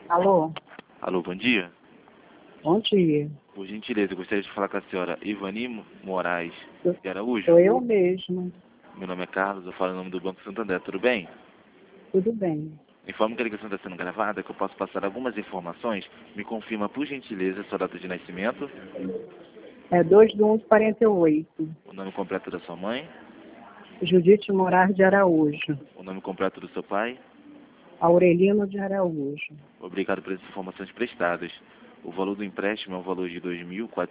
Alô, Alô, bom dia. bom dia. Por gentileza, eu gostaria de falar com a senhora Ivani Moraes Sou de Araújo. sou eu mesma. Meu nome é Carlos, eu falo em nome do Banco Santander, tudo bem? Tudo bem. Informo que a ligação está sendo gravada, que eu posso passar algumas informações. Me confirma, por gentileza, sua data de nascimento, É 2/11/48. o nome completo da sua mãe, Judite Morar de Araújo. o nome completo do seu pai. Aurelino de Araújo. Obrigado pelas informações prestadas. O valor do empréstimo é o valor de R$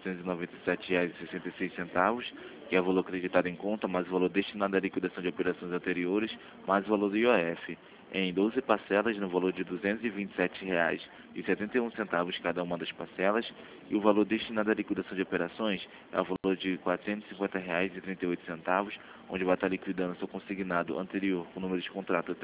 2.497,66, que é o valor acreditado em conta, mais o valor destinado à liquidação de operações anteriores, mais o valor do IOF, em 12 parcelas no valor de R$ 227,71 cada uma das parcelas, e o valor destinado à liquidação de operações é o valor de R$ 450,38, onde vai estar liquidando seu consignado anterior com o número de contrato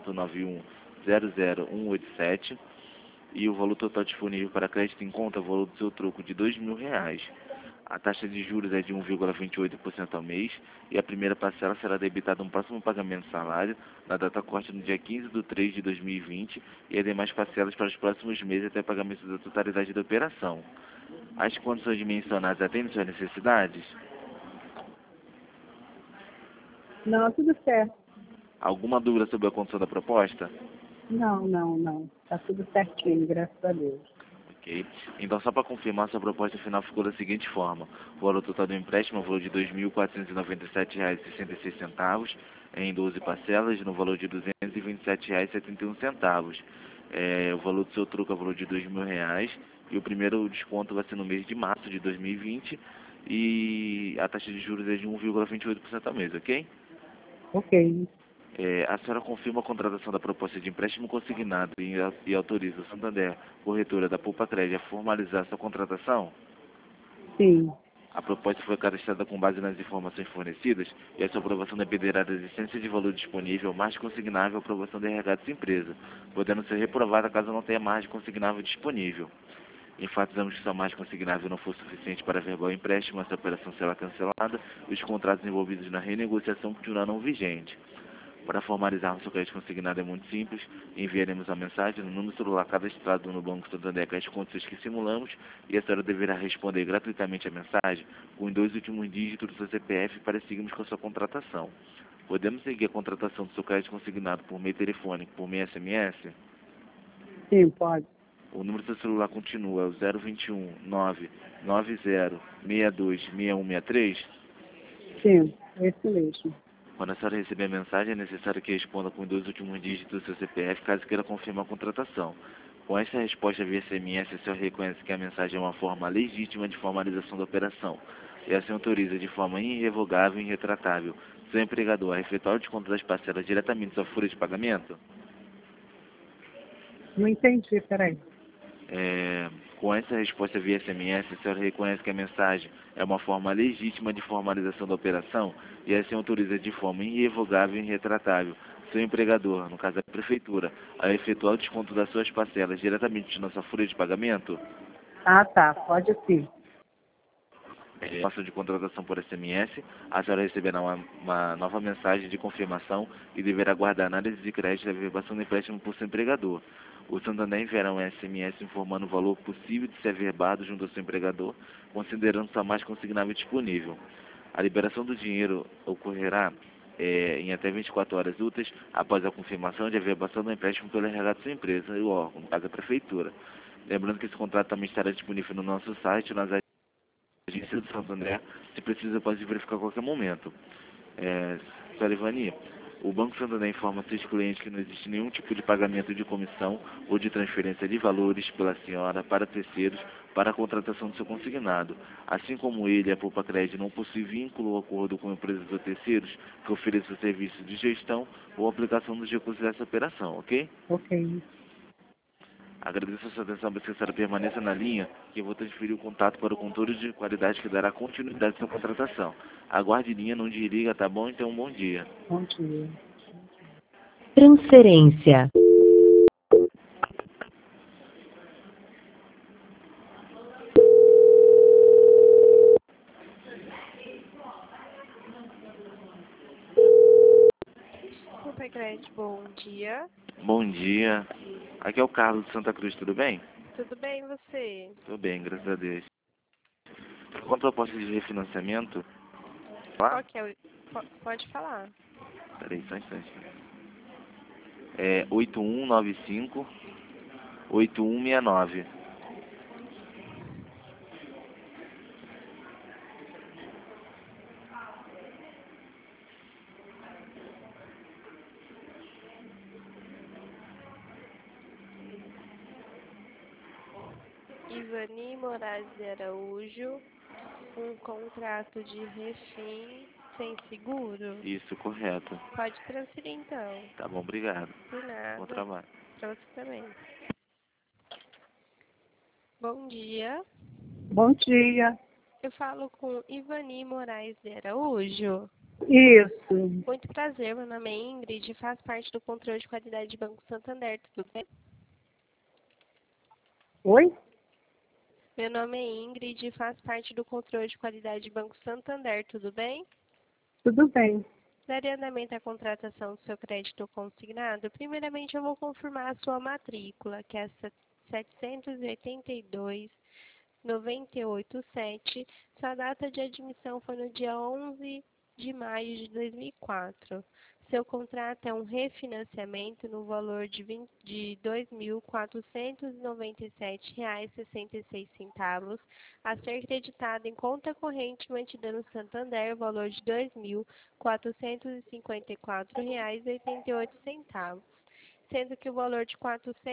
3491000187, e o valor total disponível para crédito em conta é o valor do seu troco de R$ 2.000. A taxa de juros é de 1,28% ao mês e a primeira parcela será debitada no próximo pagamento do salário, na data corte no dia 15/3/2020, e as demais parcelas para os próximos meses até pagamento da totalidade da operação. As condições mencionadas atendem suas necessidades? Não, tudo certo. Alguma dúvida sobre a condição da proposta? Não. Tá tudo certinho, graças a Deus. Ok. Então, só para confirmar, sua proposta final ficou da seguinte forma: o valor total do empréstimo é o valor de R$ 2.497,66, em 12 parcelas, no valor de R$ 227,71. O valor do seu troco é o valor de R$ 2.000, e o primeiro desconto vai ser no mês de março de 2020, e a taxa de juros é de 1,28% ao mês, ok? Ok. A senhora confirma a contratação da proposta de empréstimo consignado e autoriza o Santander, corretora da Poupa Crédito, a formalizar sua contratação? Sim. A proposta foi cadastrada com base nas informações fornecidas e a sua aprovação dependerá da existência de valor disponível mais consignável à aprovação da RH dessa empresa, podendo ser reprovada caso não tenha margem consignável disponível. Enfatizamos que se a margem consignável não for suficiente para averbar o empréstimo, essa operação será cancelada e os contratos envolvidos na renegociação continuarão vigentes. Para formalizarmos seu crédito consignado é muito simples. Enviaremos a mensagem no número celular cadastrado no Banco Santander com as condições que simulamos, e a senhora deverá responder gratuitamente a mensagem com os 2 últimos dígitos do seu CPF para seguirmos com a sua contratação. Podemos seguir a contratação do seu crédito consignado por meio telefônico, por meio SMS? Sim, pode. O número do seu celular continua, é o 021 990 62 6163. Sim, é esse mesmo. Quando a senhora receber a mensagem, é necessário que responda com os 2 últimos dígitos do seu CPF, caso queira confirmar a contratação. Com essa resposta via SMS, a senhora reconhece que a mensagem é uma forma legítima de formalização da operação e assim autoriza de forma irrevogável e irretratável seu empregador a efetuar o desconto das parcelas diretamente da sua folha de pagamento? Não entendi, peraí. Com essa resposta via SMS, a senhora reconhece que a mensagem é uma forma legítima de formalização da operação e assim autoriza de forma irrevogável e irretratável seu empregador, no caso a prefeitura, a efetuar o desconto das suas parcelas diretamente na sua folha de pagamento? Ah, tá, pode sim. Passo de contratação por SMS, a senhora receberá uma nova mensagem de confirmação e deverá aguardar análise de crédito e averbação do empréstimo por seu empregador. O Santander enviará um SMS informando o valor possível de ser averbado junto ao seu empregador, considerando sua mais consignável disponível. A liberação do dinheiro ocorrerá em até 24 horas úteis após a confirmação de averbação do empréstimo pelo RH da sua empresa e o órgão, no caso a prefeitura. Lembrando que esse contrato também estará disponível no nosso site, nas agência do Santander, se precisa pode verificar a qualquer momento. Senhora Ivani, o Banco Santander informa seus clientes que não existe nenhum tipo de pagamento de comissão ou de transferência de valores pela senhora para terceiros para a contratação do seu consignado. Assim como ele e a Poupa Crédito não possui vínculo ou acordo com empresas ou terceiros que ofereçam serviços de gestão ou aplicação dos recursos dessa operação, ok? Ok. Agradeço a sua atenção, para que a senhora permaneça na linha, que eu vou transferir o contato para o controle de qualidade que dará continuidade à sua contratação. Aguarde em linha, não desliga, tá bom? Então, um bom dia. Bom dia. Transferência. Supercred, bom dia. Bom dia. Aqui é o Carlos de Santa Cruz, tudo bem? Tudo bem, você? Tudo bem, graças a Deus. Com a proposta de refinanciamento, Qual que é o... Pode falar. peraí, só um instante. É 8195-8169. Ivani Moraes de Araújo, um contrato de refim sem seguro? Isso, correto. Pode transferir então. Tá bom, obrigado. Por Bom nada. trabalho. Pra você também. Bom dia. Bom dia. Eu falo com Ivani Moraes de Araújo. Isso. Muito prazer, meu nome é Ingrid, faço parte do controle de qualidade de Banco Santander, tudo bem? Oi? Meu nome é Ingrid e faço parte do controle de qualidade de Banco Santander, tudo bem? Tudo bem. Daria andamento à contratação do seu crédito consignado? Primeiramente, eu vou confirmar a sua matrícula, que é 782-987. Sua data de admissão foi no dia 11 de maio de 2004. Seu contrato é um refinanciamento no valor de R$ 2.497,66, a ser creditado em conta corrente mantida no Santander, valor de R$ 2.454,88, sendo que o valor de R$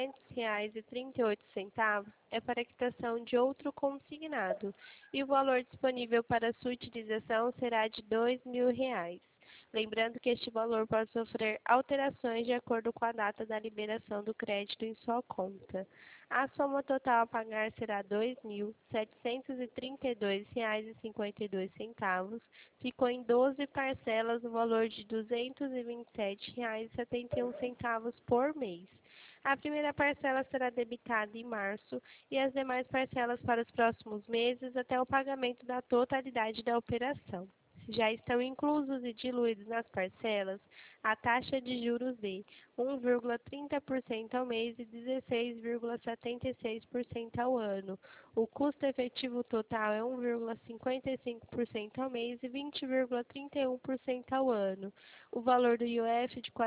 400,38 é para a quitação de outro consignado, e o valor disponível para sua utilização será de R$ 2.000. Lembrando que este valor pode sofrer alterações de acordo com a data da liberação do crédito em sua conta. A soma total a pagar será R$ 2.732,52. Ficou em 12 parcelas no valor de R$ 227,71 por mês. A primeira parcela será debitada em março e as demais parcelas para os próximos meses até o pagamento da totalidade da operação. Já estão inclusos e diluídos nas parcelas a taxa de juros de 1,30% ao mês e 16,76% ao ano. O custo efetivo total é 1,55% ao mês e 20,31% ao ano. O valor do IOF de R$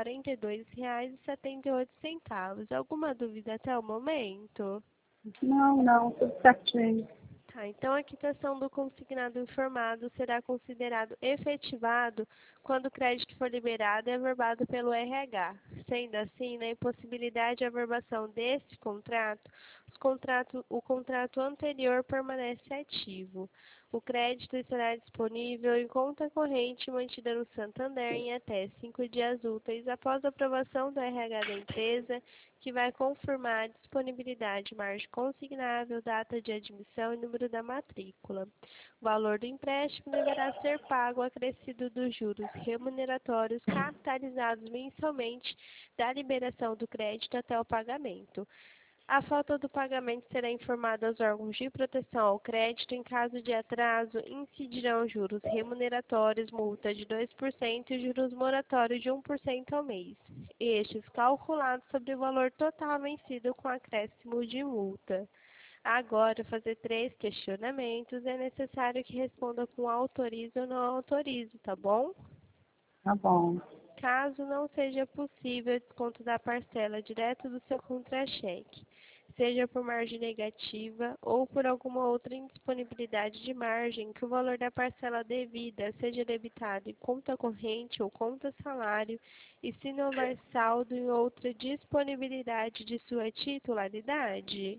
42,78. Alguma dúvida até o momento? Não, tudo certinho. Tá, então a quitação do consignado informado será considerado efetivado quando o crédito for liberado e averbado pelo RH. Sendo assim, na impossibilidade de averbação deste contrato, o contrato anterior permanece ativo. O crédito estará disponível em conta corrente mantida no Santander em até 5 dias úteis após a aprovação do RH da empresa, que vai confirmar a disponibilidade, margem consignável, data de admissão e número da matrícula. O valor do empréstimo deverá ser pago acrescido dos juros remuneratórios capitalizados mensalmente da liberação do crédito até o pagamento. A falta do pagamento será informada aos órgãos de proteção ao crédito. Em caso de atraso, incidirão juros remuneratórios, multa de 2% e juros moratórios de 1% ao mês. Estes calculados sobre o valor total vencido com acréscimo de multa. Agora, fazer 3 questionamentos. É necessário que responda com autorizo ou não autorizo, tá bom? Tá bom. Caso não seja possível desconto da parcela direto do seu contra-cheque, seja por margem negativa ou por alguma outra indisponibilidade de margem, que o valor da parcela devida seja debitado em conta corrente ou conta salário, e se não houver saldo em outra disponibilidade de sua titularidade.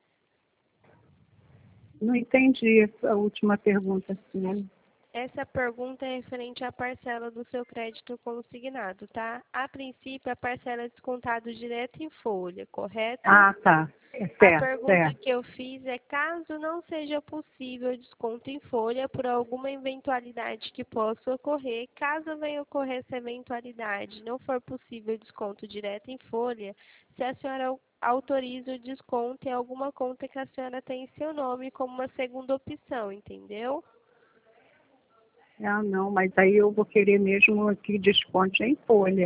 Não entendi a última pergunta, sim. Essa pergunta é referente à parcela do seu crédito consignado, tá? A princípio, a parcela é descontada direto em folha, correto? Ah, tá. É A certo, pergunta certo. que eu fiz é: caso não seja possível desconto em folha por alguma eventualidade que possa ocorrer, caso venha ocorrer essa eventualidade e não for possível desconto direto em folha, se a senhora autoriza o desconto em alguma conta que a senhora tem em seu nome como uma segunda opção, entendeu? Ah, não, mas aí eu vou querer mesmo que desconte em folha.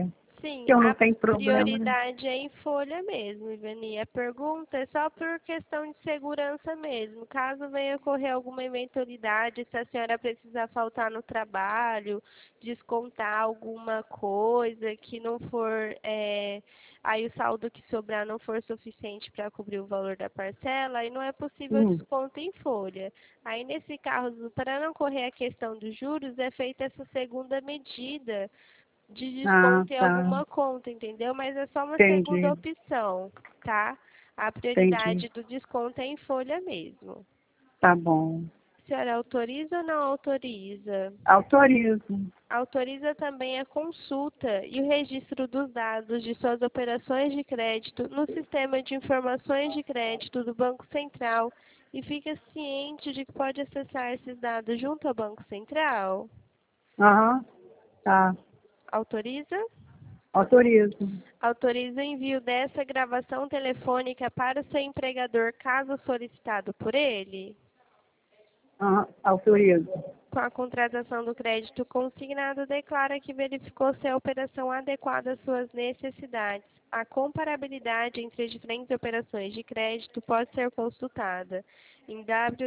Sim, que eu não a tenho problema, né? prioridade é em folha mesmo, Ivani. A pergunta é só por questão de segurança mesmo. Caso venha ocorrer alguma eventualidade, se a senhora precisar faltar no trabalho, descontar alguma coisa que não for, aí o saldo que sobrar não for suficiente para cobrir o valor da parcela, aí não é possível desconto em folha. Aí nesse caso, para não correr a questão dos juros, é feita essa segunda medida de Ah, desconto em tá. alguma conta, entendeu? Mas é só uma segunda Entendi, opção, tá? A entendi. prioridade do desconto é em folha mesmo. Tá bom. A senhora autoriza ou não autoriza? Autorizo. Autoriza também a consulta e o registro dos dados de suas operações de crédito no Sistema de Informações de Crédito do Banco Central e fica ciente de que pode acessar esses dados junto ao Banco Central? Aham, tá. Autoriza? Autorizo. Autoriza o envio dessa gravação telefônica para o seu empregador, caso solicitado por ele? Aham, autorizo. Com a contratação do crédito consignado, declara que verificou se a operação adequada às suas necessidades. A comparabilidade entre as diferentes operações de crédito pode ser consultada em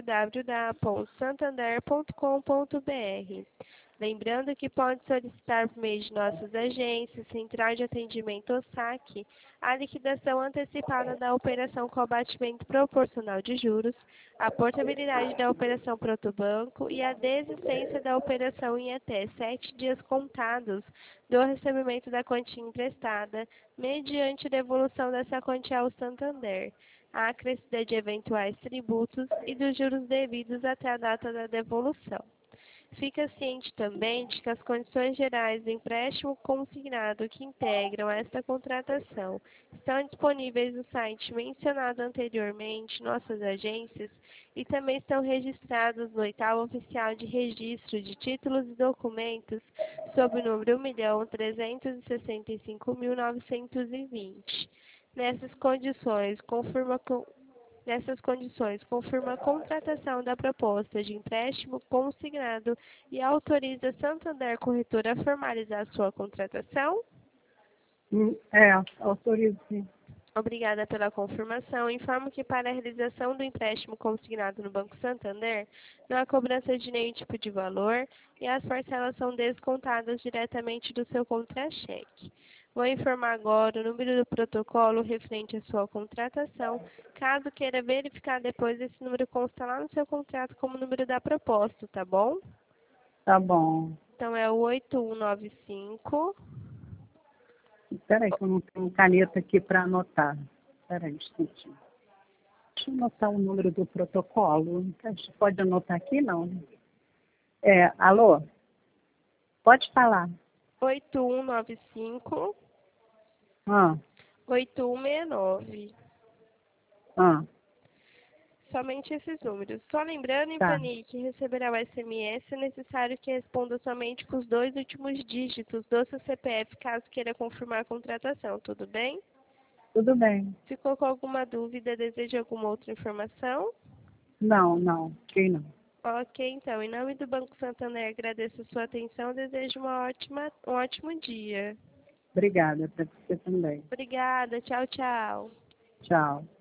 www.santander.com.br. Lembrando que pode solicitar por meio de nossas agências, Central de Atendimento ou SAC, a liquidação antecipada da operação com abatimento proporcional de juros, a portabilidade da operação protobanco e a desistência da operação em até 7 dias contados do recebimento da quantia emprestada, mediante devolução dessa quantia ao Santander, a acrescida de eventuais tributos e dos juros devidos até a data da devolução. Fica ciente também de que as condições gerais do empréstimo consignado que integram esta contratação estão disponíveis no site mencionado anteriormente, nossas agências, e também estão registrados no Oitavo Oficial de Registro de Títulos e Documentos, sob o número 1.365.920. Nessas condições, confirma a contratação da proposta de empréstimo consignado e autoriza Santander Corretora a formalizar sua contratação? Autorizo, sim. Obrigada pela confirmação. Informo que para a realização do empréstimo consignado no Banco Santander, não há cobrança de nenhum tipo de valor e as parcelas são descontadas diretamente do seu contra-cheque. Vou informar agora o número do protocolo referente à sua contratação. Caso queira verificar depois, esse número consta lá no seu contrato como número da proposta, tá bom? Tá bom. Então é o 8195. Espera aí que eu não tenho caneta aqui para anotar. Espera aí, um instantinho. Deixa eu anotar o número do protocolo. Pode anotar aqui, não? Alô? Pode falar. 8195. Ah, 8169. ah, Somente esses números. Só lembrando, tá. Ivani, que receberá o SMS, é necessário que responda somente com os 2 últimos dígitos do seu CPF, caso queira confirmar a contratação, tudo bem? Tudo bem. Ficou com alguma dúvida, deseja alguma outra informação? Não, aqui não. Ok, então, em nome do Banco Santander, agradeço a sua atenção, desejo um ótimo dia. Obrigada, para você também. Obrigada, tchau, tchau. Tchau.